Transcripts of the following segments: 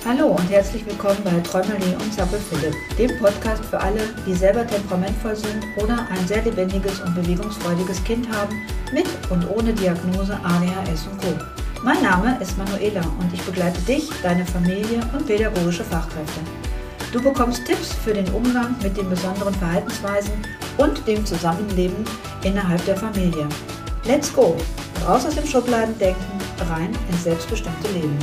Hallo und herzlich willkommen bei Träumerli und Zappel Philipp, dem Podcast für alle, die selber temperamentvoll sind oder ein sehr lebendiges und bewegungsfreudiges Kind haben, mit und ohne Diagnose ADHS und Co. Mein Name ist Manuela und ich begleite dich, deine Familie und pädagogische Fachkräfte. Du bekommst Tipps für den Umgang mit den besonderen Verhaltensweisen und dem Zusammenleben innerhalb der Familie. Let's go! Raus aus dem Schubladendenken, rein ins selbstbestimmte Leben.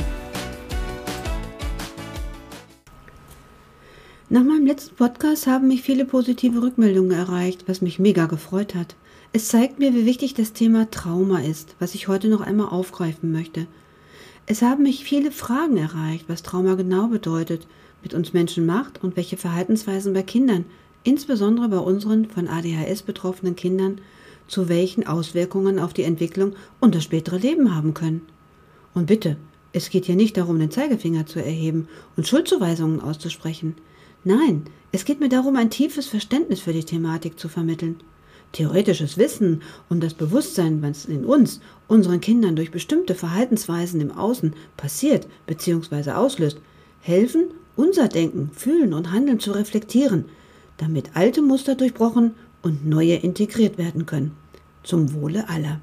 Nach meinem letzten Podcast haben mich viele positive Rückmeldungen erreicht, was mich mega gefreut hat. Es zeigt mir, wie wichtig das Thema Trauma ist, was ich heute noch einmal aufgreifen möchte. Es haben mich viele Fragen erreicht, was Trauma genau bedeutet, mit uns Menschen macht und welche Verhaltensweisen bei Kindern, insbesondere bei unseren von ADHS betroffenen Kindern, zu welchen Auswirkungen auf die Entwicklung und das spätere Leben haben können. Und bitte, es geht hier nicht darum, den Zeigefinger zu erheben und Schuldzuweisungen auszusprechen. Nein, es geht mir darum, ein tiefes Verständnis für die Thematik zu vermitteln. Theoretisches Wissen und das Bewusstsein, was in uns, unseren Kindern durch bestimmte Verhaltensweisen im Außen passiert bzw. auslöst, helfen, unser Denken, Fühlen und Handeln zu reflektieren, damit alte Muster durchbrochen und neue integriert werden können. Zum Wohle aller.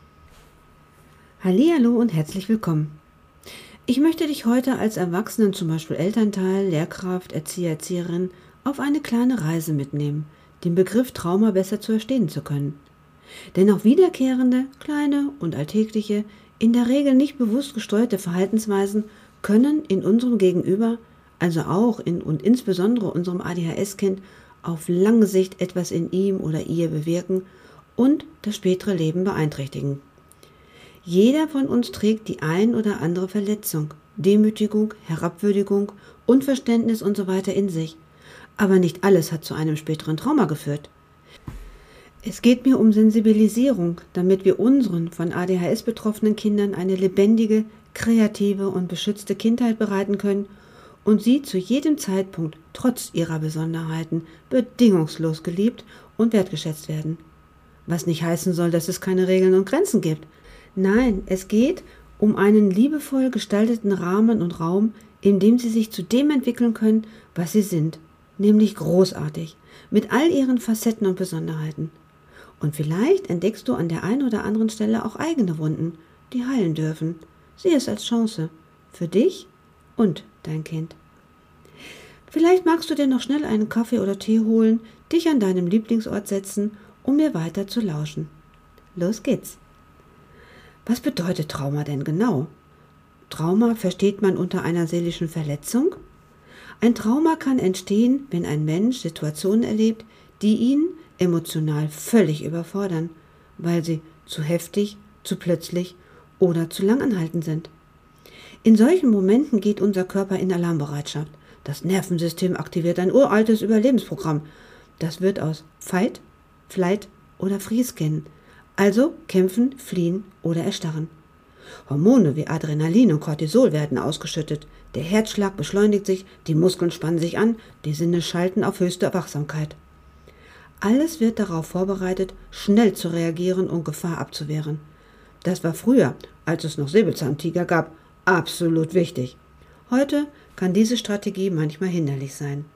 Hallihallo und herzlich willkommen. Ich möchte dich heute als Erwachsenen, zum Beispiel Elternteil, Lehrkraft, Erzieher, Erzieherin, auf eine kleine Reise mitnehmen, den Begriff Trauma besser zu verstehen zu können. Denn auch wiederkehrende, kleine und alltägliche, in der Regel nicht bewusst gesteuerte Verhaltensweisen können in unserem Gegenüber, also auch in und insbesondere unserem ADHS-Kind, auf lange Sicht etwas in ihm oder ihr bewirken und das spätere Leben beeinträchtigen. Jeder von uns trägt die ein oder andere Verletzung, Demütigung, Herabwürdigung, Unverständnis usw. in sich. Aber nicht alles hat zu einem späteren Trauma geführt. Es geht mir um Sensibilisierung, damit wir unseren von ADHS betroffenen Kindern eine lebendige, kreative und beschützte Kindheit bereiten können und sie zu jedem Zeitpunkt, trotz ihrer Besonderheiten, bedingungslos geliebt und wertgeschätzt werden. Was nicht heißen soll, dass es keine Regeln und Grenzen gibt. Nein, es geht um einen liebevoll gestalteten Rahmen und Raum, in dem sie sich zu dem entwickeln können, was sie sind, nämlich großartig, mit all ihren Facetten und Besonderheiten. Und vielleicht entdeckst du an der einen oder anderen Stelle auch eigene Wunden, die heilen dürfen. Sieh es als Chance für dich und dein Kind. Vielleicht magst du dir noch schnell einen Kaffee oder Tee holen, dich an deinem Lieblingsort setzen, um mir weiter zu lauschen. Los geht's! Was bedeutet Trauma denn genau? Trauma versteht man unter einer seelischen Verletzung. Ein Trauma kann entstehen, wenn ein Mensch Situationen erlebt, die ihn emotional völlig überfordern, weil sie zu heftig, zu plötzlich oder zu langanhaltend sind. In solchen Momenten geht unser Körper in Alarmbereitschaft. Das Nervensystem aktiviert ein uraltes Überlebensprogramm. Das wird aus Fight, Flight oder Freeze kennen. Also kämpfen, fliehen oder erstarren. Hormone wie Adrenalin und Cortisol werden ausgeschüttet. Der Herzschlag beschleunigt sich, die Muskeln spannen sich an, die Sinne schalten auf höchste Wachsamkeit. Alles wird darauf vorbereitet, schnell zu reagieren und Gefahr abzuwehren. Das war früher, als es noch Säbelzahntiger gab, absolut wichtig. Heute kann diese Strategie manchmal hinderlich sein.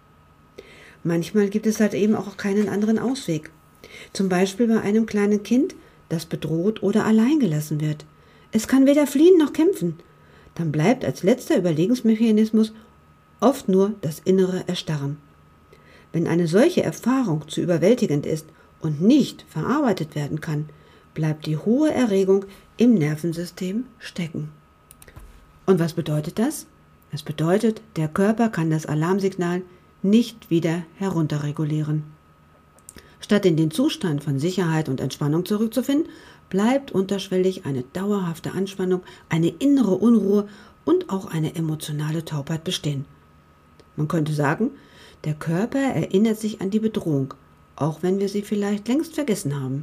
Manchmal gibt es halt eben auch keinen anderen Ausweg. Zum Beispiel bei einem kleinen Kind, das bedroht oder allein gelassen wird. Es kann weder fliehen noch kämpfen. Dann bleibt als letzter Überlegungsmechanismus oft nur das innere Erstarren. Wenn eine solche Erfahrung zu überwältigend ist und nicht verarbeitet werden kann, bleibt die hohe Erregung im Nervensystem stecken. Und was bedeutet das? Es bedeutet, der Körper kann das Alarmsignal nicht wieder herunterregulieren. Statt in den Zustand von Sicherheit und Entspannung zurückzufinden, bleibt unterschwellig eine dauerhafte Anspannung, eine innere Unruhe und auch eine emotionale Taubheit bestehen. Man könnte sagen, der Körper erinnert sich an die Bedrohung, auch wenn wir sie vielleicht längst vergessen haben.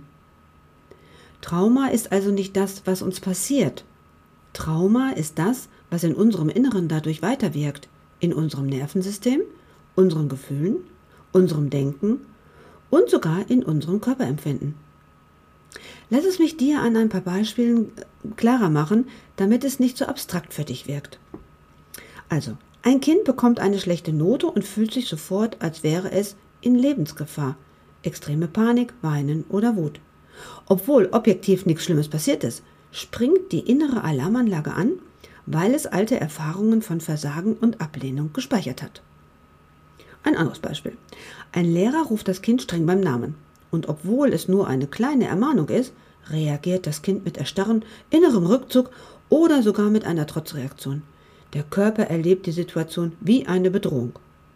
Trauma ist also nicht das, was uns passiert. Trauma ist das, was in unserem Inneren dadurch weiterwirkt, in unserem Nervensystem, unseren Gefühlen, unserem Denken und sogar in unserem Körperempfinden. Lass es mich dir an ein paar Beispielen klarer machen, damit es nicht so abstrakt für dich wirkt. Also, ein Kind bekommt eine schlechte Note und fühlt sich sofort, als wäre es in Lebensgefahr. Extreme Panik, Weinen oder Wut. Obwohl objektiv nichts Schlimmes passiert ist, springt die innere Alarmanlage an, weil es alte Erfahrungen von Versagen und Ablehnung gespeichert hat. Ein anderes Beispiel. Ein Lehrer ruft das Kind streng beim Namen. Und obwohl es nur eine kleine Ermahnung ist, reagiert das Kind mit Erstarren, innerem Rückzug oder sogar mit einer Trotzreaktion. Der Körper erlebt die Situation wie eine Bedrohung.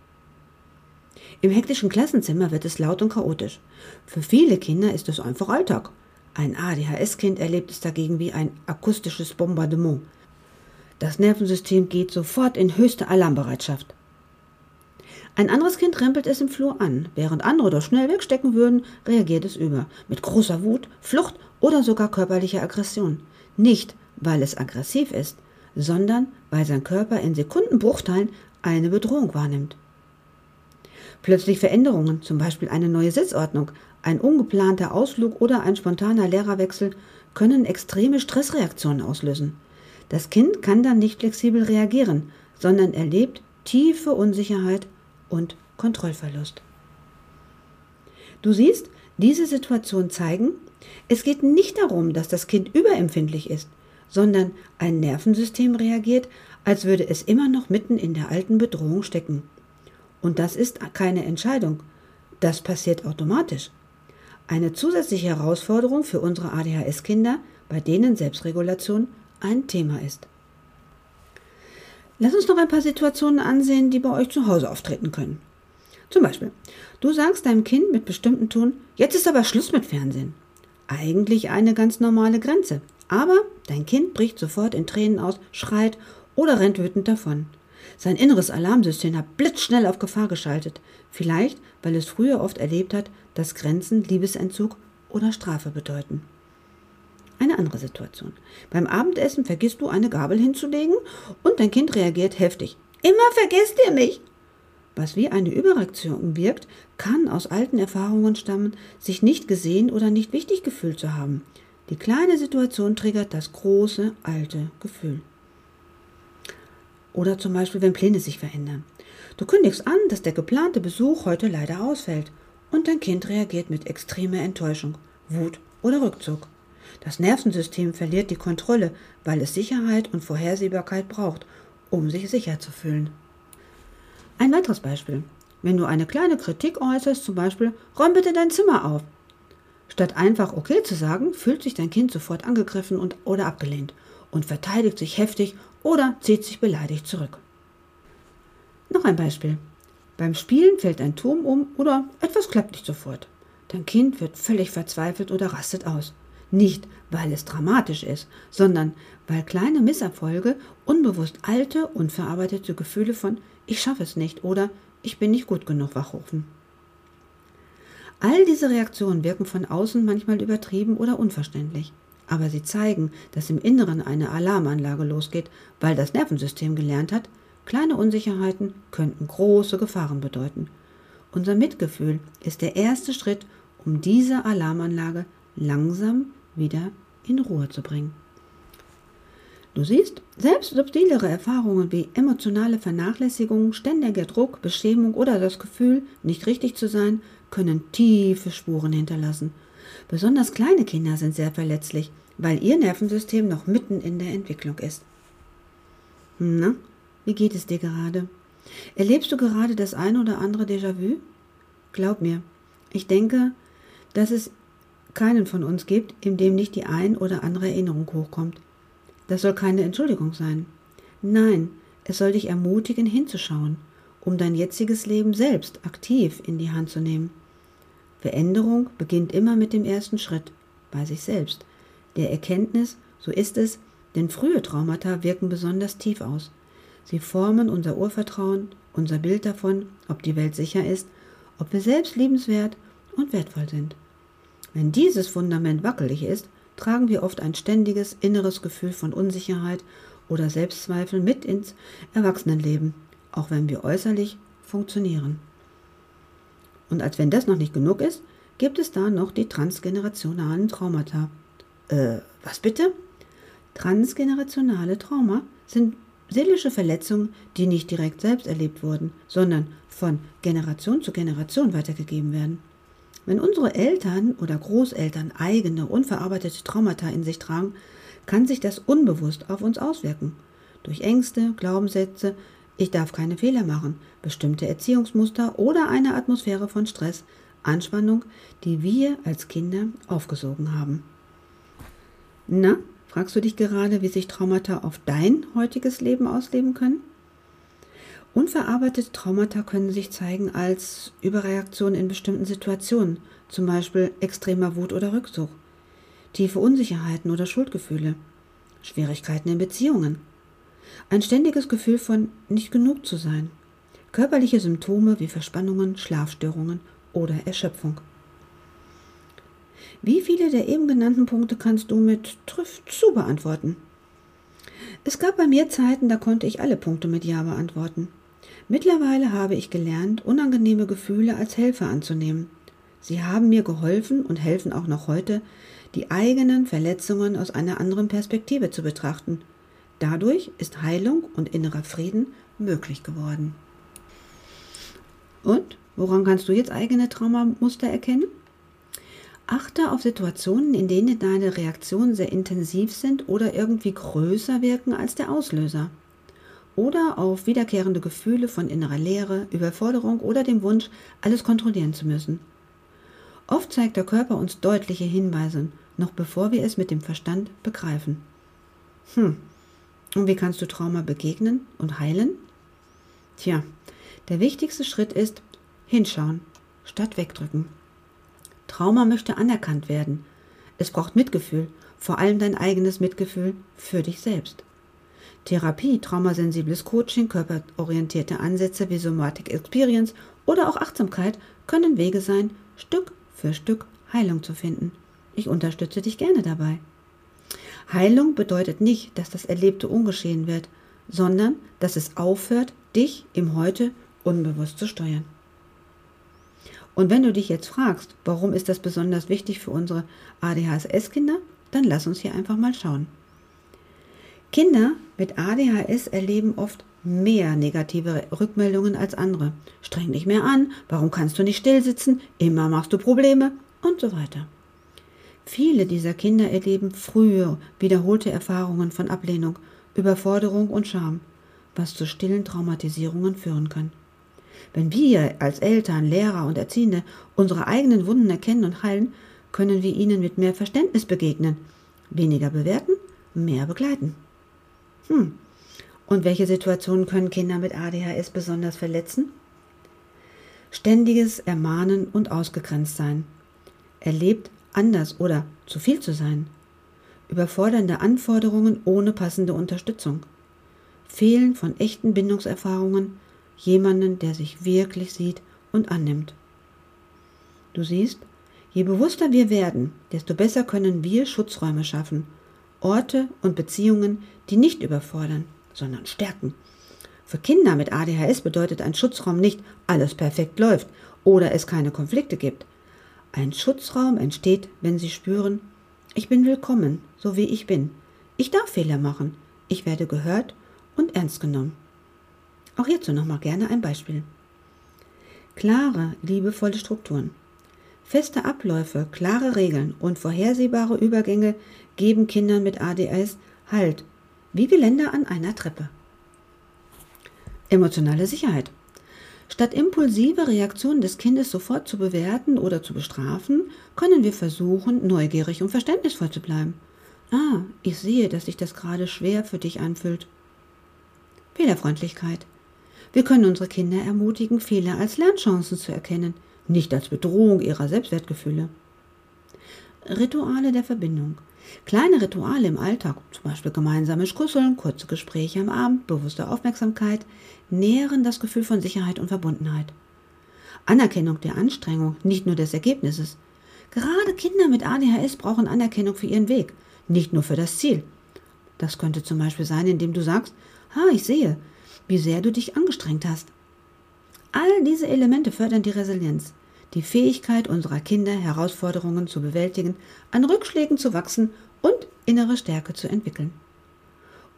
Im hektischen Klassenzimmer wird es laut und chaotisch. Für viele Kinder ist es einfach Alltag. Ein ADHS-Kind erlebt es dagegen wie ein akustisches Bombardement. Das Nervensystem geht sofort in höchste Alarmbereitschaft. Ein anderes Kind rempelt es im Flur an. Während andere das schnell wegstecken würden, reagiert es über. Mit großer Wut, Flucht oder sogar körperlicher Aggression. Nicht, weil es aggressiv ist, sondern weil sein Körper in Sekundenbruchteilen eine Bedrohung wahrnimmt. Plötzlich Veränderungen, zum Beispiel eine neue Sitzordnung, ein ungeplanter Ausflug oder ein spontaner Lehrerwechsel, können extreme Stressreaktionen auslösen. Das Kind kann dann nicht flexibel reagieren, sondern erlebt tiefe Unsicherheit und Kontrollverlust. Du siehst, diese Situationen zeigen, es geht nicht darum, dass das Kind überempfindlich ist, sondern ein Nervensystem reagiert, als würde es immer noch mitten in der alten Bedrohung stecken. Und das ist keine Entscheidung, das passiert automatisch. Eine zusätzliche Herausforderung für unsere ADHS-Kinder, bei denen Selbstregulation ein Thema ist. Lass uns noch ein paar Situationen ansehen, die bei euch zu Hause auftreten können. Zum Beispiel, du sagst deinem Kind mit bestimmtem Ton, jetzt ist aber Schluss mit Fernsehen. Eigentlich eine ganz normale Grenze, aber dein Kind bricht sofort in Tränen aus, schreit oder rennt wütend davon. Sein inneres Alarmsystem hat blitzschnell auf Gefahr geschaltet, vielleicht weil es früher oft erlebt hat, dass Grenzen Liebesentzug oder Strafe bedeuten. Eine andere Situation. Beim Abendessen vergisst du eine Gabel hinzulegen und dein Kind reagiert heftig. Immer vergesst ihr mich! Was wie eine Überreaktion wirkt, kann aus alten Erfahrungen stammen, sich nicht gesehen oder nicht wichtig gefühlt zu haben. Die kleine Situation triggert das große, alte Gefühl. Oder zum Beispiel, wenn Pläne sich verändern. Du kündigst an, dass der geplante Besuch heute leider ausfällt und dein Kind reagiert mit extremer Enttäuschung, Wut oder Rückzug. Das Nervensystem verliert die Kontrolle, weil es Sicherheit und Vorhersehbarkeit braucht, um sich sicher zu fühlen. Ein weiteres Beispiel. Wenn du eine kleine Kritik äußerst, zum Beispiel, räum bitte dein Zimmer auf. Statt einfach okay zu sagen, fühlt sich dein Kind sofort angegriffen oder abgelehnt und verteidigt sich heftig oder zieht sich beleidigt zurück. Noch ein Beispiel. Beim Spielen fällt ein Turm um oder etwas klappt nicht sofort. Dein Kind wird völlig verzweifelt oder rastet aus. Nicht, weil es dramatisch ist, sondern weil kleine Misserfolge unbewusst alte, unverarbeitete Gefühle von ich schaffe es nicht oder ich bin nicht gut genug wachrufen. All diese Reaktionen wirken von außen manchmal übertrieben oder unverständlich, aber sie zeigen, dass im Inneren eine Alarmanlage losgeht, weil das Nervensystem gelernt hat, kleine Unsicherheiten könnten große Gefahren bedeuten. Unser Mitgefühl ist der erste Schritt, um diese Alarmanlage langsam wieder in Ruhe zu bringen. Du siehst, selbst subtilere Erfahrungen wie emotionale Vernachlässigung, ständiger Druck, Beschämung oder das Gefühl, nicht richtig zu sein, können tiefe Spuren hinterlassen. Besonders kleine Kinder sind sehr verletzlich, weil ihr Nervensystem noch mitten in der Entwicklung ist. Na, wie geht es dir gerade? Erlebst du gerade das ein oder andere Déjà-vu? Glaub mir, ich denke, dass es keinen von uns gibt, in dem nicht die ein oder andere Erinnerung hochkommt. Das soll keine Entschuldigung sein. Nein, es soll dich ermutigen, hinzuschauen, um dein jetziges Leben selbst aktiv in die Hand zu nehmen. Veränderung beginnt immer mit dem ersten Schritt, bei sich selbst. Der Erkenntnis, so ist es, denn frühe Traumata wirken besonders tief aus. Sie formen unser Urvertrauen, unser Bild davon, ob die Welt sicher ist, ob wir selbst liebenswert und wertvoll sind. Wenn dieses Fundament wackelig ist, tragen wir oft ein ständiges inneres Gefühl von Unsicherheit oder Selbstzweifel mit ins Erwachsenenleben, auch wenn wir äußerlich funktionieren. Und als wenn das noch nicht genug ist, gibt es da noch die transgenerationalen Traumata. Was bitte? Transgenerationale Trauma sind Seelische Verletzungen, die nicht direkt selbst erlebt wurden, sondern von Generation zu Generation weitergegeben werden. Wenn unsere Eltern oder Großeltern eigene, unverarbeitete Traumata in sich tragen, kann sich das unbewusst auf uns auswirken. Durch Ängste, Glaubenssätze, ich darf keine Fehler machen, bestimmte Erziehungsmuster oder eine Atmosphäre von Stress, Anspannung, die wir als Kinder aufgesogen haben. Na, fragst du dich gerade, wie sich Traumata auf dein heutiges Leben ausleben können? Unverarbeitete Traumata können sich zeigen als Überreaktion in bestimmten Situationen, zum Beispiel extremer Wut oder Rückzug, tiefe Unsicherheiten oder Schuldgefühle, Schwierigkeiten in Beziehungen, ein ständiges Gefühl von nicht genug zu sein, körperliche Symptome wie Verspannungen, Schlafstörungen oder Erschöpfung. Wie viele der eben genannten Punkte kannst du mit trifft zu beantworten? Es gab bei mir Zeiten, da konnte ich alle Punkte mit Ja beantworten. Mittlerweile habe ich gelernt, unangenehme Gefühle als Helfer anzunehmen. Sie haben mir geholfen und helfen auch noch heute, die eigenen Verletzungen aus einer anderen Perspektive zu betrachten. Dadurch ist Heilung und innerer Frieden möglich geworden. Und woran kannst du jetzt eigene Traumamuster erkennen? Achte auf Situationen, in denen deine Reaktionen sehr intensiv sind oder irgendwie größer wirken als der Auslöser. Oder auf wiederkehrende Gefühle von innerer Leere, Überforderung oder dem Wunsch, alles kontrollieren zu müssen. Oft zeigt der Körper uns deutliche Hinweise, noch bevor wir es mit dem Verstand begreifen. Und wie kannst du Trauma begegnen und heilen? Tja, der wichtigste Schritt ist hinschauen, statt wegdrücken. Trauma möchte anerkannt werden. Es braucht Mitgefühl, vor allem dein eigenes Mitgefühl für dich selbst. Therapie, traumasensibles Coaching, körperorientierte Ansätze wie Somatic Experience oder auch Achtsamkeit können Wege sein, Stück für Stück Heilung zu finden. Ich unterstütze dich gerne dabei. Heilung bedeutet nicht, dass das Erlebte ungeschehen wird, sondern dass es aufhört, dich im Heute unbewusst zu steuern. Und wenn du dich jetzt fragst, warum ist das besonders wichtig für unsere ADHS-Kinder, dann lass uns hier einfach mal schauen. Kinder mit ADHS erleben oft mehr negative Rückmeldungen als andere. Streng dich mehr an, warum kannst du nicht still sitzen, immer machst du Probleme und so weiter. Viele dieser Kinder erleben frühe, wiederholte Erfahrungen von Ablehnung, Überforderung und Scham, was zu stillen Traumatisierungen führen kann. Wenn wir als Eltern, Lehrer und Erziehende unsere eigenen Wunden erkennen und heilen, können wir ihnen mit mehr Verständnis begegnen, weniger bewerten, mehr begleiten. Und welche Situationen können Kinder mit ADHS besonders verletzen? Ständiges Ermahnen und ausgegrenzt sein. Erlebt anders oder zu viel zu sein. Überfordernde Anforderungen ohne passende Unterstützung. Fehlen von echten Bindungserfahrungen, jemanden, der sich wirklich sieht und annimmt. Du siehst, je bewusster wir werden, desto besser können wir Schutzräume schaffen. Orte und Beziehungen, die nicht überfordern, sondern stärken. Für Kinder mit ADHS bedeutet ein Schutzraum nicht, alles perfekt läuft oder es keine Konflikte gibt. Ein Schutzraum entsteht, wenn sie spüren, ich bin willkommen, so wie ich bin. Ich darf Fehler machen. Ich werde gehört und ernst genommen. Auch hierzu nochmal gerne ein Beispiel. Klare, liebevolle Strukturen. Feste Abläufe, klare Regeln und vorhersehbare Übergänge geben Kindern mit ADHS Halt, wie Geländer an einer Treppe. Emotionale Sicherheit. Statt impulsive Reaktionen des Kindes sofort zu bewerten oder zu bestrafen, können wir versuchen, neugierig und verständnisvoll zu bleiben. Ich sehe, dass sich das gerade schwer für dich anfühlt. Fehlerfreundlichkeit. Wir können unsere Kinder ermutigen, Fehler als Lernchancen zu erkennen, nicht als Bedrohung ihrer Selbstwertgefühle. Rituale der Verbindung. Kleine Rituale im Alltag, zum Beispiel gemeinsames Kuscheln, kurze Gespräche am Abend, bewusste Aufmerksamkeit, nähren das Gefühl von Sicherheit und Verbundenheit. Anerkennung der Anstrengung, nicht nur des Ergebnisses. Gerade Kinder mit ADHS brauchen Anerkennung für ihren Weg, nicht nur für das Ziel. Das könnte zum Beispiel sein, indem du sagst, ich sehe, wie sehr du dich angestrengt hast. All diese Elemente fördern die Resilienz, die Fähigkeit unserer Kinder, Herausforderungen zu bewältigen, an Rückschlägen zu wachsen und innere Stärke zu entwickeln.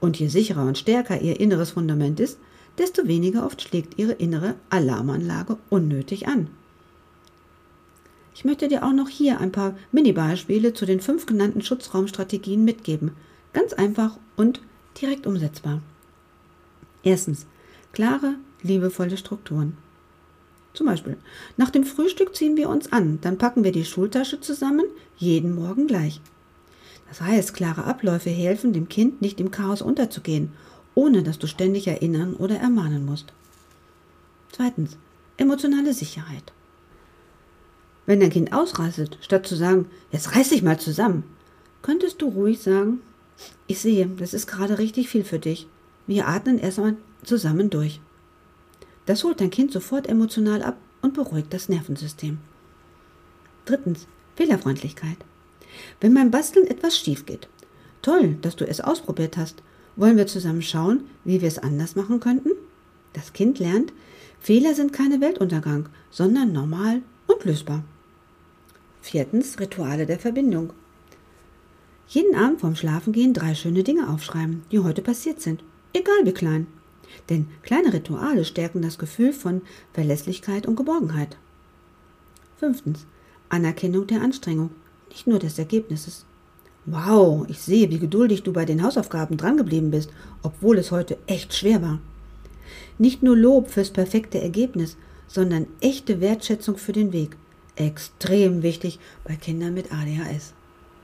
Und je sicherer und stärker ihr inneres Fundament ist, desto weniger oft schlägt ihre innere Alarmanlage unnötig an. Ich möchte dir auch noch hier ein paar Mini-Beispiele zu den 5 genannten Schutzraumstrategien mitgeben. Ganz einfach und direkt umsetzbar. Erstens, klare, liebevolle Strukturen. Zum Beispiel, nach dem Frühstück ziehen wir uns an, dann packen wir die Schultasche zusammen, jeden Morgen gleich. Das heißt, klare Abläufe helfen dem Kind, nicht im Chaos unterzugehen, ohne dass du ständig erinnern oder ermahnen musst. Zweitens, emotionale Sicherheit. Wenn dein Kind ausrastet, statt zu sagen, jetzt reiß dich mal zusammen, könntest du ruhig sagen, ich sehe, das ist gerade richtig viel für dich. Wir atmen erstmal zusammen durch. Das holt dein Kind sofort emotional ab und beruhigt das Nervensystem. Drittens, Fehlerfreundlichkeit. Wenn beim Basteln etwas schief geht, toll, dass du es ausprobiert hast. Wollen wir zusammen schauen, wie wir es anders machen könnten? Das Kind lernt, Fehler sind keine Weltuntergang, sondern normal und lösbar. Viertens, Rituale der Verbindung. Jeden Abend vorm Schlafengehen 3 schöne Dinge aufschreiben, die heute passiert sind, egal wie klein. Denn kleine Rituale stärken das Gefühl von Verlässlichkeit und Geborgenheit. Fünftens, Anerkennung der Anstrengung, nicht nur des Ergebnisses. Wow, ich sehe, wie geduldig du bei den Hausaufgaben drangeblieben bist, obwohl es heute echt schwer war. Nicht nur Lob fürs perfekte Ergebnis, sondern echte Wertschätzung für den Weg. Extrem wichtig bei Kindern mit ADHS.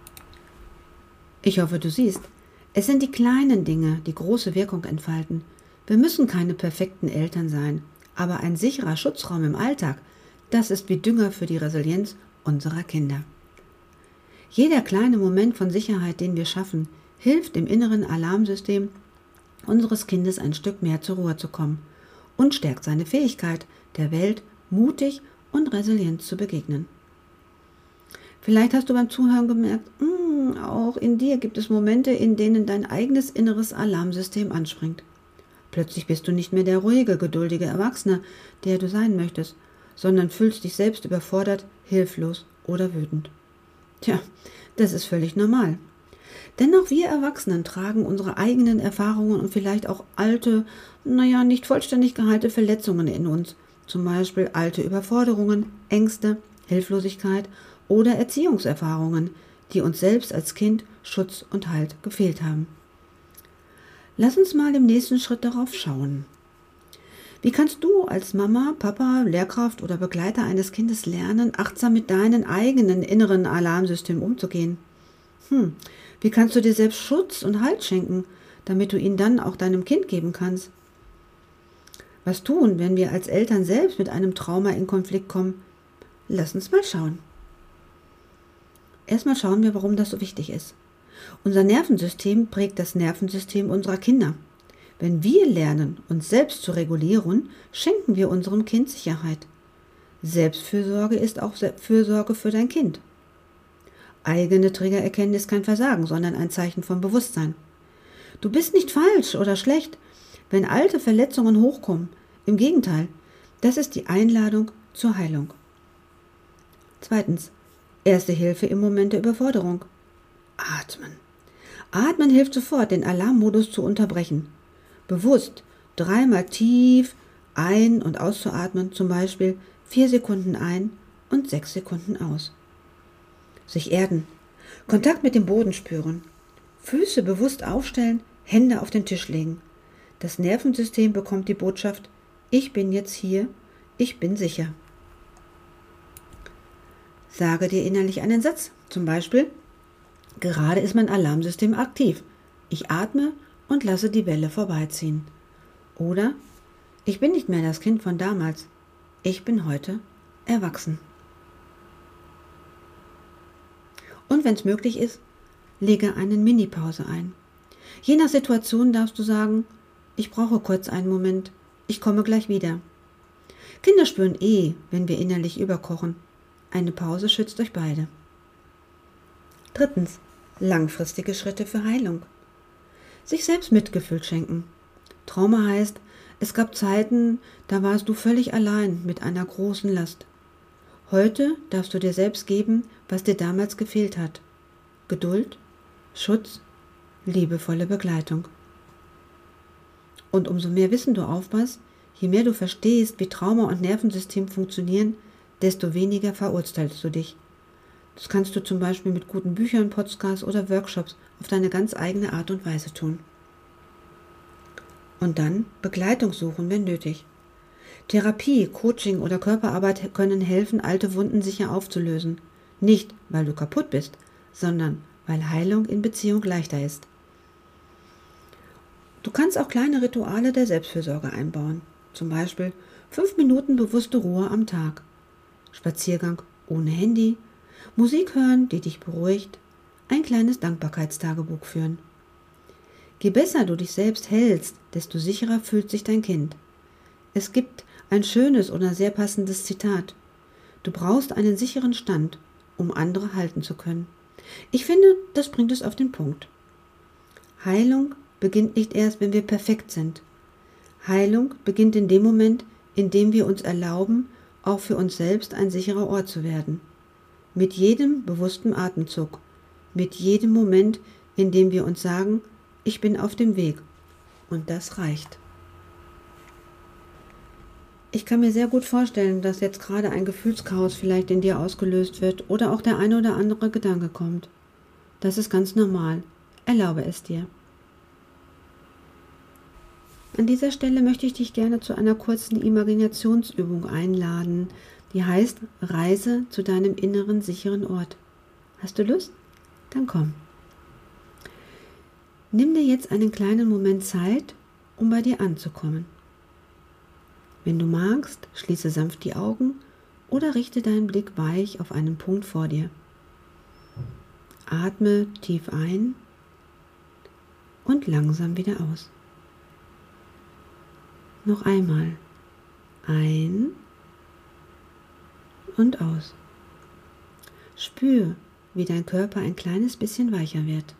Ich hoffe, du siehst, es sind die kleinen Dinge, die große Wirkung entfalten. Wir müssen keine perfekten Eltern sein, aber ein sicherer Schutzraum im Alltag, das ist wie Dünger für die Resilienz unserer Kinder. Jeder kleine Moment von Sicherheit, den wir schaffen, hilft dem inneren Alarmsystem unseres Kindes ein Stück mehr zur Ruhe zu kommen und stärkt seine Fähigkeit, der Welt mutig und resilient zu begegnen. Vielleicht hast du beim Zuhören gemerkt, auch in dir gibt es Momente, in denen dein eigenes inneres Alarmsystem anspringt. Plötzlich bist du nicht mehr der ruhige, geduldige Erwachsene, der du sein möchtest, sondern fühlst dich selbst überfordert, hilflos oder wütend. Tja, das ist völlig normal. Denn auch wir Erwachsenen tragen unsere eigenen Erfahrungen und vielleicht auch alte, nicht vollständig geheilte Verletzungen in uns. Zum Beispiel alte Überforderungen, Ängste, Hilflosigkeit oder Erziehungserfahrungen, die uns selbst als Kind Schutz und Halt gefehlt haben. Lass uns mal im nächsten Schritt darauf schauen. Wie kannst du als Mama, Papa, Lehrkraft oder Begleiter eines Kindes lernen, achtsam mit deinem eigenen inneren Alarmsystem umzugehen? Wie kannst du dir selbst Schutz und Halt schenken, damit du ihn dann auch deinem Kind geben kannst? Was tun, wenn wir als Eltern selbst mit einem Trauma in Konflikt kommen? Lass uns mal schauen. Erstmal schauen wir, warum das so wichtig ist. Unser Nervensystem prägt das Nervensystem unserer Kinder. Wenn wir lernen, uns selbst zu regulieren, schenken wir unserem Kind Sicherheit. Selbstfürsorge ist auch Fürsorge für dein Kind. Eigene Trigger erkennen ist kein Versagen, sondern ein Zeichen von Bewusstsein. Du bist nicht falsch oder schlecht, wenn alte Verletzungen hochkommen. Im Gegenteil, das ist die Einladung zur Heilung. Zweitens, Erste Hilfe im Moment der Überforderung. Atmen. Atmen hilft sofort, den Alarmmodus zu unterbrechen. Bewusst 3-mal tief ein- und auszuatmen, zum Beispiel 4 Sekunden ein und 6 Sekunden aus. Sich erden, Kontakt mit dem Boden spüren, Füße bewusst aufstellen, Hände auf den Tisch legen. Das Nervensystem bekommt die Botschaft, ich bin jetzt hier, ich bin sicher. Sage dir innerlich einen Satz, zum Beispiel, gerade ist mein Alarmsystem aktiv. Ich atme und lasse die Welle vorbeiziehen. Oder, ich bin nicht mehr das Kind von damals. Ich bin heute erwachsen. Und wenn es möglich ist, lege eine Mini-Pause ein. Je nach Situation darfst du sagen, ich brauche kurz einen Moment, ich komme gleich wieder. Kinder spüren wenn wir innerlich überkochen. Eine Pause schützt euch beide. Drittens, langfristige Schritte für Heilung. Sich selbst Mitgefühl schenken. Trauma heißt, es gab Zeiten, da warst du völlig allein mit einer großen Last. Heute darfst du dir selbst geben, was dir damals gefehlt hat. Geduld, Schutz, liebevolle Begleitung. Und umso mehr Wissen du aufpasst, je mehr du verstehst, wie Trauma und Nervensystem funktionieren, desto weniger verurteilst du dich. Das kannst du zum Beispiel mit guten Büchern, Podcasts oder Workshops auf deine ganz eigene Art und Weise tun. Und dann Begleitung suchen, wenn nötig. Therapie, Coaching oder Körperarbeit können helfen, alte Wunden sicher aufzulösen. Nicht, weil du kaputt bist, sondern weil Heilung in Beziehung leichter ist. Du kannst auch kleine Rituale der Selbstfürsorge einbauen. Zum Beispiel 5 Minuten bewusste Ruhe am Tag. Spaziergang ohne Handy. Musik hören, die dich beruhigt. Ein kleines Dankbarkeitstagebuch führen. Je besser du dich selbst hältst, desto sicherer fühlt sich dein Kind. Es gibt ein schönes oder sehr passendes Zitat. Du brauchst einen sicheren Stand, um andere halten zu können. Ich finde, das bringt es auf den Punkt. Heilung beginnt nicht erst, wenn wir perfekt sind. Heilung beginnt in dem Moment, in dem wir uns erlauben, auch für uns selbst ein sicherer Ort zu werden. Mit jedem bewussten Atemzug, mit jedem Moment, in dem wir uns sagen, ich bin auf dem Weg. Und das reicht. Ich kann mir sehr gut vorstellen, dass jetzt gerade ein Gefühlschaos vielleicht in dir ausgelöst wird oder auch der eine oder andere Gedanke kommt. Das ist ganz normal. Erlaube es dir. An dieser Stelle möchte ich dich gerne zu einer kurzen Imaginationsübung einladen, die heißt Reise zu deinem inneren sicheren Ort. Hast du Lust? Dann komm. Nimm dir jetzt einen kleinen Moment Zeit, um bei dir anzukommen. Wenn du magst, schließe sanft die Augen oder richte deinen Blick weich auf einen Punkt vor dir. Atme tief ein und langsam wieder aus. Noch einmal. Ein und aus. Spür, wie dein Körper ein kleines bisschen weicher wird.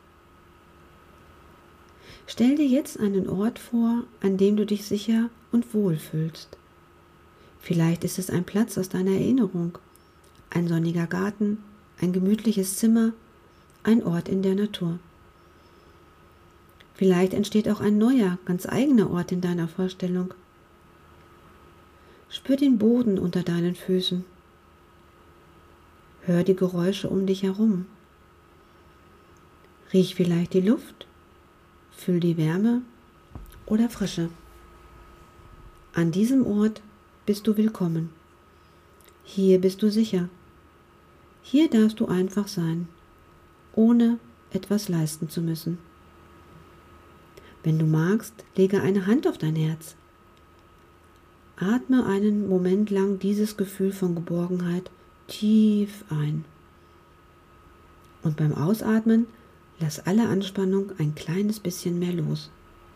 Stell dir jetzt einen Ort vor, an dem du dich sicher und wohl fühlst. Vielleicht ist es ein Platz aus deiner Erinnerung, ein sonniger Garten, ein gemütliches Zimmer, ein Ort in der Natur. Vielleicht entsteht auch ein neuer, ganz eigener Ort in deiner Vorstellung. Spür den Boden unter deinen Füßen. Hör die Geräusche um dich herum. Riech vielleicht die Luft. Fühl die Wärme oder Frische. An diesem Ort bist du willkommen. Hier bist du sicher. Hier darfst du einfach sein, ohne etwas leisten zu müssen. Wenn du magst, lege eine Hand auf dein Herz. Atme einen Moment lang dieses Gefühl von Geborgenheit tief ein. Und beim Ausatmen lass alle Anspannung ein kleines bisschen mehr los.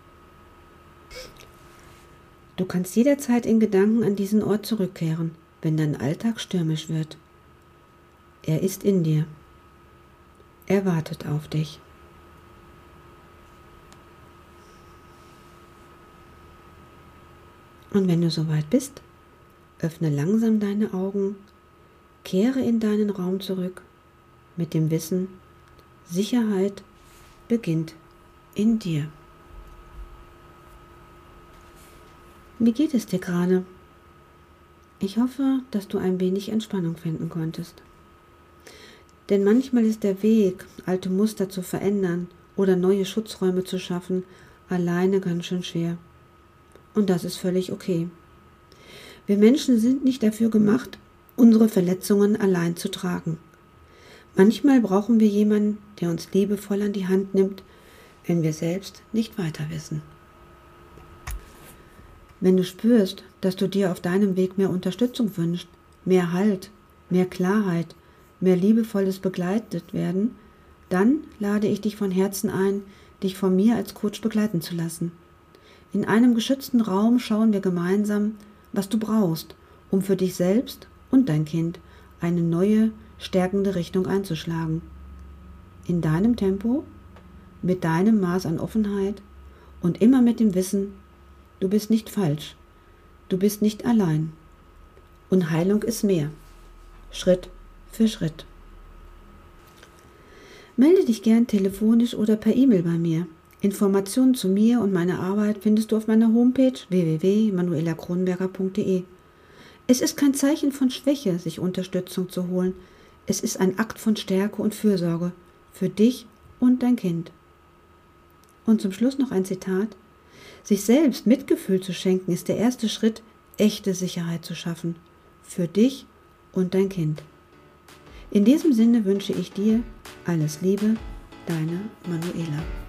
Du kannst jederzeit in Gedanken an diesen Ort zurückkehren, wenn dein Alltag stürmisch wird. Er ist in dir. Er wartet auf dich. Und wenn du soweit bist, öffne langsam deine Augen, kehre in deinen Raum zurück mit dem Wissen, Sicherheit beginnt in dir. Wie geht es dir gerade? Ich hoffe, dass du ein wenig Entspannung finden konntest. Denn manchmal ist der Weg, alte Muster zu verändern oder neue Schutzräume zu schaffen, alleine ganz schön schwer. Und das ist völlig okay. Wir Menschen sind nicht dafür gemacht, unsere Verletzungen allein zu tragen. Manchmal brauchen wir jemanden, der uns liebevoll an die Hand nimmt, wenn wir selbst nicht weiter wissen. Wenn du spürst, dass du dir auf deinem Weg mehr Unterstützung wünschst, mehr Halt, mehr Klarheit, mehr liebevolles begleitet werden, dann lade ich dich von Herzen ein, dich von mir als Coach begleiten zu lassen. In einem geschützten Raum schauen wir gemeinsam, was du brauchst, um für dich selbst und dein Kind eine neue, stärkende Richtung einzuschlagen. In deinem Tempo, mit deinem Maß an Offenheit und immer mit dem Wissen, du bist nicht falsch, du bist nicht allein. Und Heilung ist mehr, Schritt für Schritt. Melde dich gern telefonisch oder per E-Mail bei mir. Informationen zu mir und meiner Arbeit findest du auf meiner Homepage www.manuelakronenberger.de. Es ist kein Zeichen von Schwäche, sich Unterstützung zu holen. Es ist ein Akt von Stärke und Fürsorge für dich und dein Kind. Und zum Schluss noch ein Zitat. Sich selbst Mitgefühl zu schenken, ist der erste Schritt, echte Sicherheit zu schaffen. Für dich und dein Kind. In diesem Sinne wünsche ich dir alles Liebe, deine Manuela.